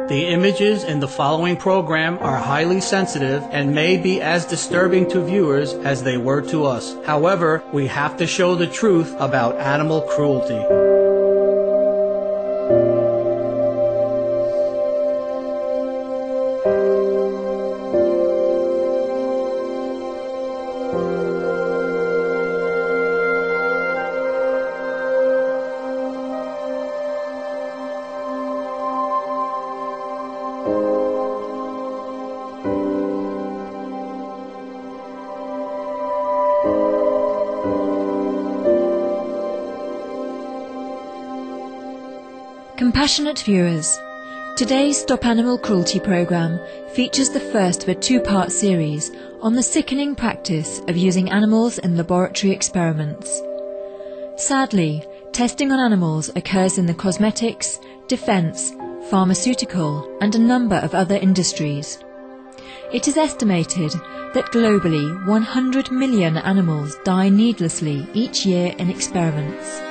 The images in the following program are highly sensitive and may be as disturbing to viewers as they were to us. However, we have to show the truth about animal cruelty. Compassionate viewers, today's Stop Animal Cruelty programme features the first of a two-part series on the sickening practice of using animals in laboratory experiments. Sadly, testing on animals occurs in the cosmetics, defence, pharmaceutical and a number of other industries. It is estimated that globally 100 million animals die needlessly each year in experiments.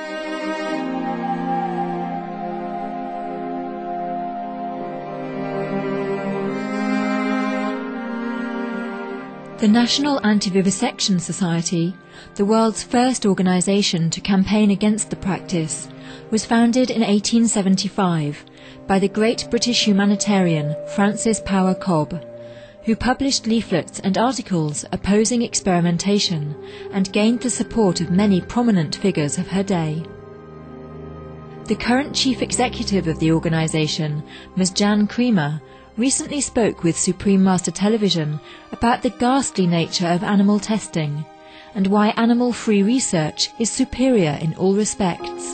The National Anti-Vivisection Society, the world's first organisation to campaign against the practice, was founded in 1875 by the great British humanitarian Frances Power Cobbe, who published leaflets and articles opposing experimentation and gained the support of many prominent figures of her day. The current chief executive of the organisation, Ms. Jan Creamer, recently spoke with Supreme Master Television about the ghastly nature of animal testing and why animal-free research is superior in all respects.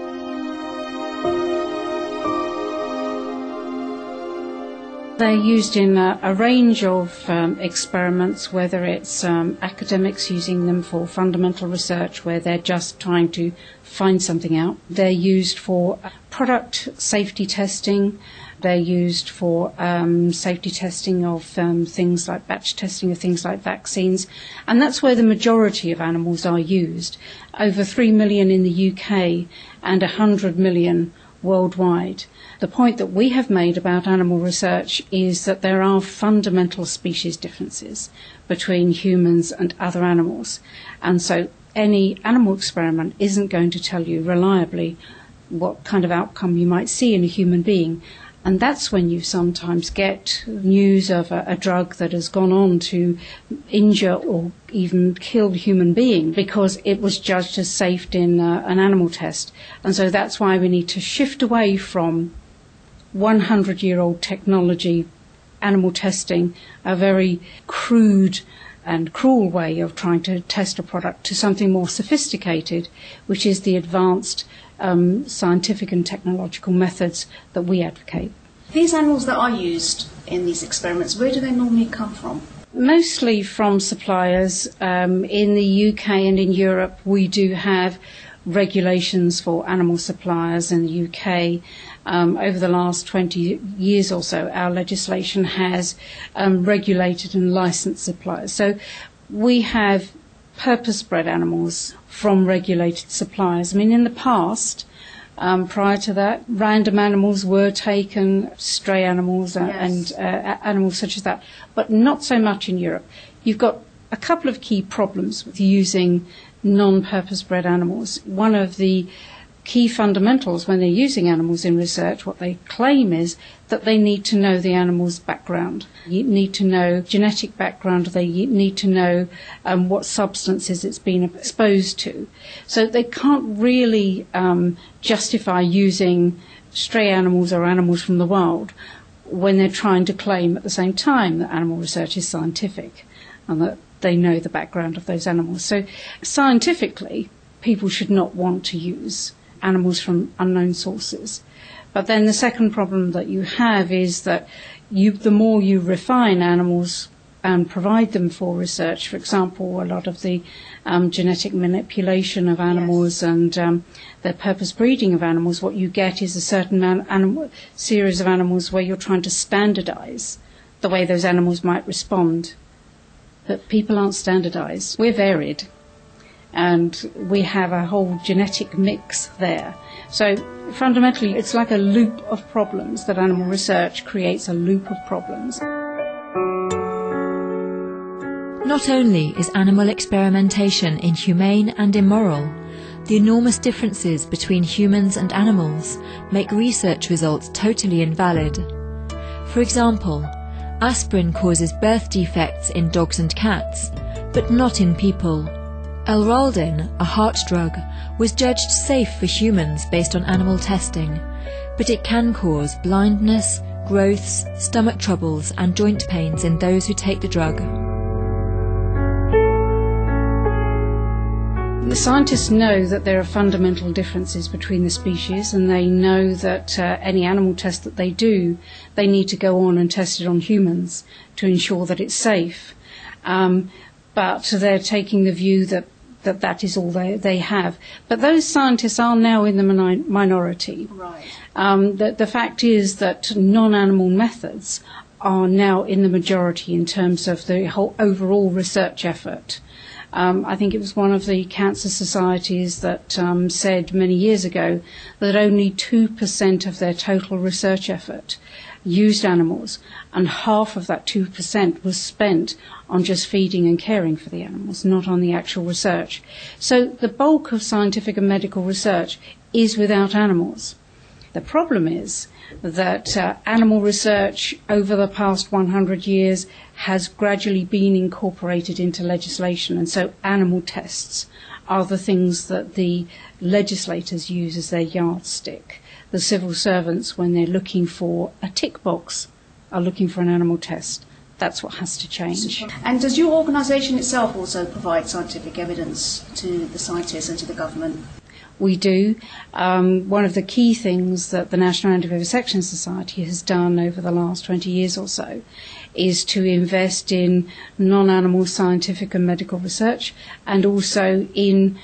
They're used in a range of experiments, whether it's academics using them for fundamental research where they're just trying to find something out. They're used for product safety testing. They're used for safety testing of things like batch testing of things like vaccines. And that's where the majority of animals are used. Over 3 million in the UK and 100 million worldwide. The point that we have made about animal research is that there are fundamental species differences between humans and other animals. And so any animal experiment isn't going to tell you reliably what kind of outcome you might see in a human being. And that's when you sometimes get news of a drug that has gone on to injure or even kill a human being because it was judged as safe in an animal test. And so that's why we need to shift away from 100-year-old technology, animal testing, a very crude and cruel way of trying to test a product, to something more sophisticated, which is the advanced scientific and technological methods that we advocate. These animals that are used in these experiments, where do they normally come from? Mostly from suppliers. In the UK and in Europe, we do have regulations for animal suppliers in the UK. Over the last 20 years or so, our legislation has regulated and licensed suppliers. So we have purpose-bred animals from regulated suppliers. I mean, in the past, prior to that, random animals were taken, stray animals and animals such as that, but not so much in Europe. You've got a couple of key problems with using non-purpose-bred animals. One of the key fundamentals when they're using animals in research, what they claim is that they need to know the animal's background. You need to know genetic background, they need to know what substances it's been exposed to. So they can't really justify using stray animals or animals from the wild when they're trying to claim at the same time that animal research is scientific and that they know the background of those animals. So scientifically, people should not want to use animals from unknown sources. But then the second problem that you have is that the more you refine animals and provide them for research, for example, a lot of the genetic manipulation of animals and their purpose breeding of animals, what you get is a certain series of animals where you're trying to standardize the way those animals might respond. But people aren't standardized. We're varied. And we have a whole genetic mix there. So Fundamentally, it's like a loop of problems, that animal research creates a loop of problems. Not only is animal experimentation inhumane and immoral, the enormous differences between humans and animals make research results totally invalid. For example, aspirin causes birth defects in dogs and cats, but not in people. Elraldin, a heart drug, was judged safe for humans based on animal testing, but it can cause blindness, growths, stomach troubles and joint pains in those who take the drug. The scientists know that there are fundamental differences between the species, and they know that any animal test that they do, they need to go on and test it on humans to ensure that it's safe. But they're taking the view that is all they have. But those scientists are now in the minority. Right. The fact is that non-animal methods are now in the majority in terms of the whole overall research effort. I think it was one of the cancer societies that said many years ago that only 2% of their total research effort used animals, and half of that 2% was spent on just feeding and caring for the animals, not on the actual research. So the bulk of scientific and medical research is without animals. The problem is that animal research over the past 100 years has gradually been incorporated into legislation, and so animal tests are the things that the legislators use as their yardstick. The civil servants, when they're looking for a tick box, are looking for an animal test. That's what has to change. And does your organisation itself also provide scientific evidence to the scientists and to the government? We do. One of the key things that the National Anti-Vivisection Society has done over the last 20 years or so is to invest in non-animal scientific and medical research, and also in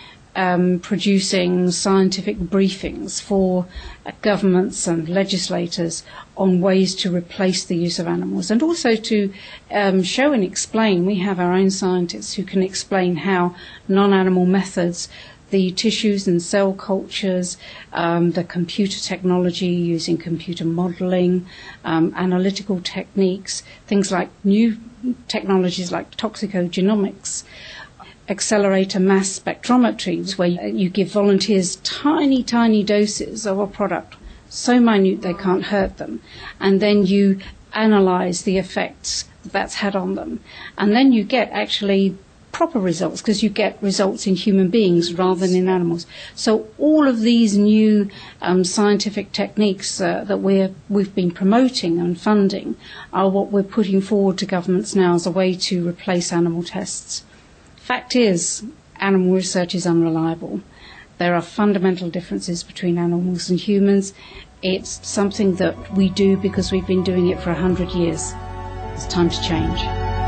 producing scientific briefings for governments and legislators on ways to replace the use of animals, and also to show and explain. We have our own scientists who can explain how non-animal methods, the tissues and cell cultures, the computer technology using computer modelling, analytical techniques, things like new technologies like toxicogenomics, accelerator mass spectrometry, where you give volunteers tiny, tiny doses of a product, so minute they can't hurt them, and then you analyse the effects that's had on them. And then you get actually proper results, because you get results in human beings rather than in animals. So all of these new scientific techniques that we've been promoting and funding are what we're putting forward to governments now as a way to replace animal tests. Fact is, animal research is unreliable. There are fundamental differences between animals and humans. It's something that we do because we've been doing it for 100 years. It's time to change.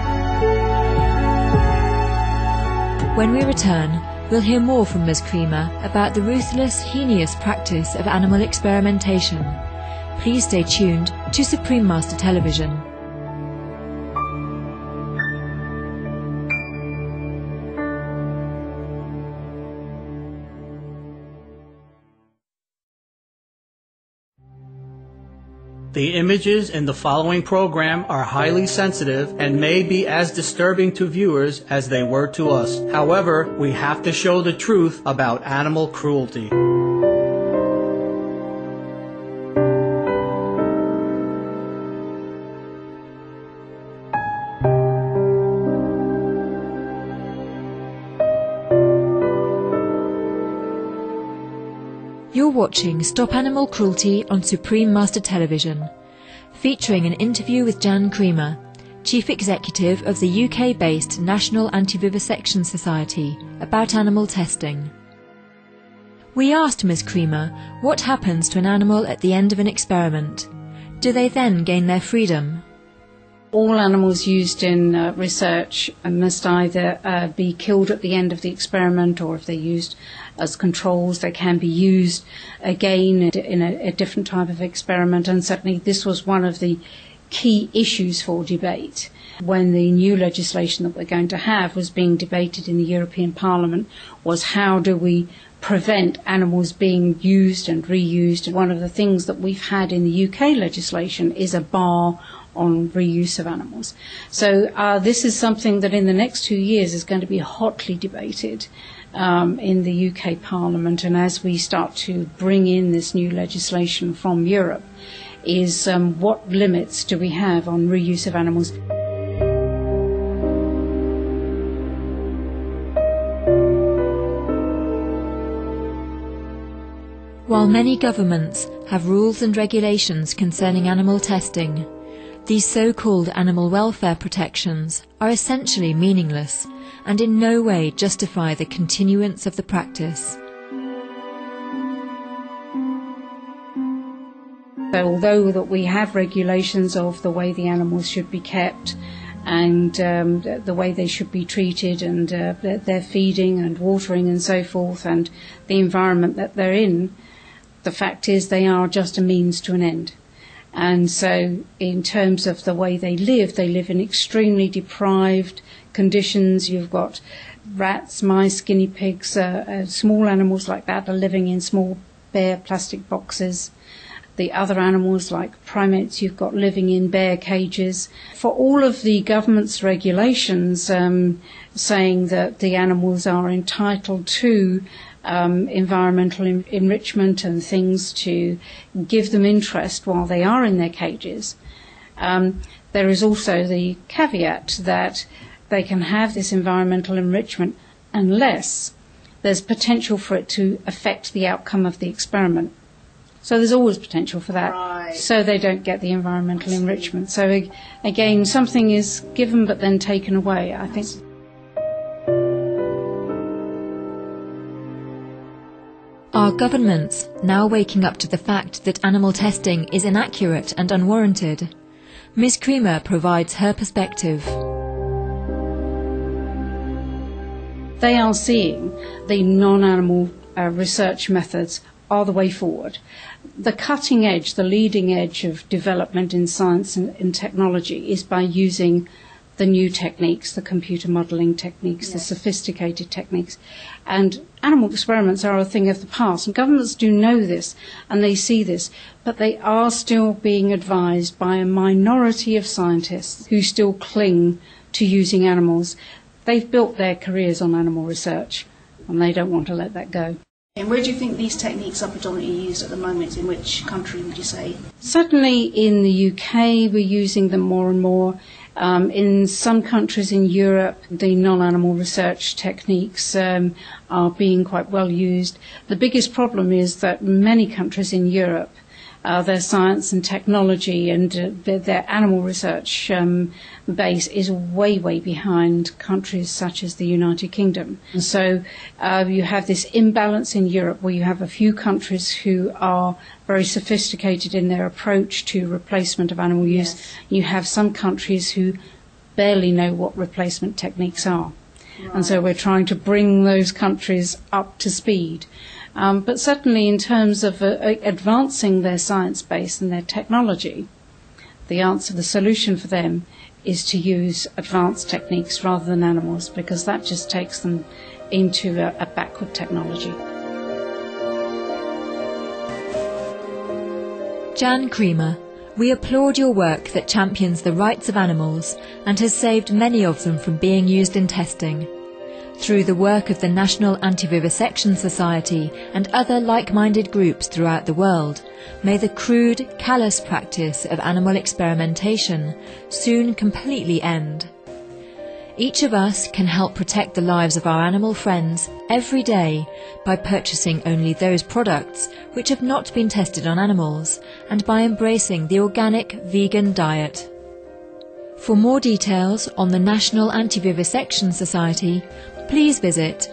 When we return, we'll hear more from Ms. Creamer about the ruthless, heinous practice of animal experimentation. Please stay tuned to Supreme Master Television. The images in the following program are highly sensitive and may be as disturbing to viewers as they were to us. However, we have to show the truth about animal cruelty. You're watching Stop Animal Cruelty on Supreme Master Television, featuring an interview with Jan Creamer, Chief Executive of the UK-based National Anti-Vivisection Society, about animal testing. We asked Ms. Creamer what happens to an animal at the end of an experiment. Do they then gain their freedom? All animals used in research must either be killed at the end of the experiment, or if they're used as controls, they can be used again in a different type of experiment. And certainly this was one of the key issues for debate when the new legislation that we're going to have was being debated in the European Parliament, was how do we prevent animals being used and reused. And one of the things that we've had in the UK legislation is a bar on reuse of animals. So this is something that in the next 2 years is going to be hotly debated in the UK Parliament, and as we start to bring in this new legislation from Europe, is what limits do we have on reuse of animals? While many governments have rules and regulations concerning animal testing, these so-called animal welfare protections are essentially meaningless and in no way justify the continuance of the practice. So although that we have regulations of the way the animals should be kept and the way they should be treated and their feeding and watering and so forth and the environment that they're in, the fact is they are just a means to an end. And so in terms of the way they live in extremely deprived conditions. You've got rats, mice, guinea pigs, small animals like that are living in small bare plastic boxes. The other animals like primates you've got living in bear cages. For all of the government's regulations saying that the animals are entitled to environmental enrichment and things to give them interest while they are in their cages, there is also the caveat that they can have this environmental enrichment unless there's potential for it to affect the outcome of the experiment. So there's always potential for that. Right. So they don't get the environmental enrichment. So again, something is given but then taken away, I think. Are governments now waking up to the fact that animal testing is inaccurate and unwarranted? Ms. Creamer provides her perspective. They are seeing the non-animal research methods are the way forward. The cutting edge, the leading edge of development in science and technology is by using the new techniques, the computer modelling techniques, the sophisticated techniques. And animal experiments are a thing of the past. And governments do know this and they see this, but they are still being advised by a minority of scientists who still cling to using animals. They've built their careers on animal research and they don't want to let that go. And where do you think these techniques are predominantly used at the moment? In which country would you say? Certainly in the UK we're using them more and more. In some countries in Europe, the non-animal research techniques are being quite well used. The biggest problem is that many countries in Europe, their science and technology and their animal research base is way, way behind countries such as the United Kingdom. And so you have this imbalance in Europe where you have a few countries who are very sophisticated in their approach to replacement of animal use. Yes. You have some countries who barely know what replacement techniques are. Right. And so we're trying to bring those countries up to speed. But certainly in terms of advancing their science base and their technology, the solution for them is to use advanced techniques rather than animals, because that just takes them into a backward technology. Jan Creamer, we applaud your work that champions the rights of animals and has saved many of them from being used in testing. Through the work of the National Anti-Vivisection Society and other like-minded groups throughout the world, may the crude, callous practice of animal experimentation soon completely end. Each of us can help protect the lives of our animal friends every day by purchasing only those products which have not been tested on animals and by embracing the organic vegan diet. For more details on the National Anti-Vivisection Society, please visit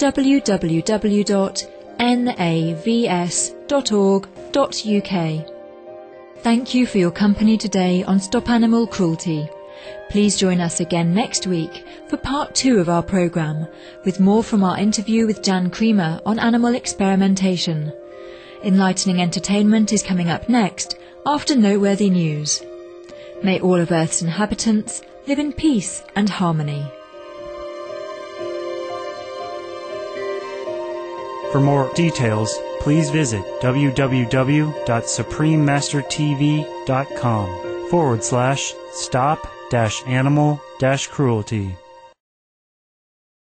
www.navs.org.uk. Thank you for your company today on Stop Animal Cruelty. Please join us again next week for part 2 of our programme, with more from our interview with Jan Creamer on animal experimentation. Enlightening entertainment is coming up next, after noteworthy news. May all of Earth's inhabitants live in peace and harmony. For more details, please visit www.suprememastertv.com/stop-animal-cruelty.